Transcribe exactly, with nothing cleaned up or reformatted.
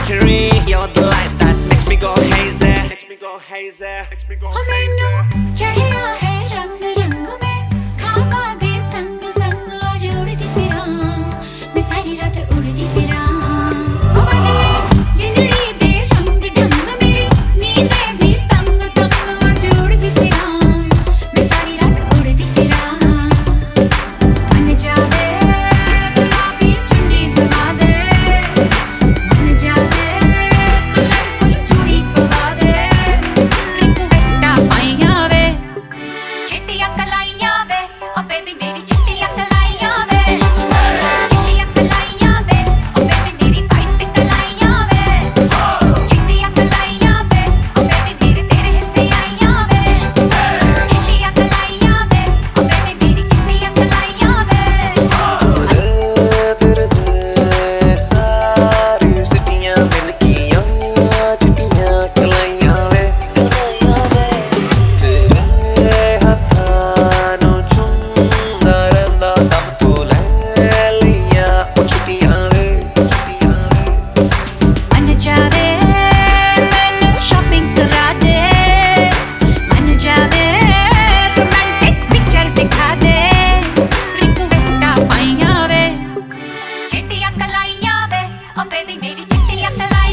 battery. You're the light that makes me go hazy. Makes me go hazy. Makes me go hazy. चढ़िया है रंग रंग में खाबा दे संग संग जोड़ती फिरा मैं सारी रात उड़ती फिरा जिंदड़ी दे रंग ढंग मेरी नींदे भी तंग तंग जोड़ती फिरा मैं सारी रात उड़ती फिरा मन जावे गुलाबी चुन्नी दबा दे मन जावे कलरफुल चूड़ी पवा दे रिक्वेस्टा पाइया वे चिट्टियां कलाइयां वे ओ बेबी मेरी चिट्टियां कलाइयां वे चिट्टियां कलाइयां वे ओ बेबी मेरी वाइट कलाइयां वे चिट्टियां कलाइयां वे ओ बेबी मेरे तेरे हिस्से आइयां वे चिट्टियां कलाइयां वे ओ बेबी मेरी चिट्टियां कलाइयां वे फिर सारी सिटियां मिल गईयां चिट्टियां कलाइयां वे कलाइयां वे तेरे हत्थां नूं चुमदा रहिंदा दम तो ले लियां ओ चिट्टियां वे चिट्टियां वे मन जावे मैनू शॉपिंग करा दे मन जावे रोमांटिक पिक्चर दिखा दे रिक्वेस्टा पाइया वे चिट्टियां कलाइयां वे ओ बेबी मेरी चिट्टियां कलाइयां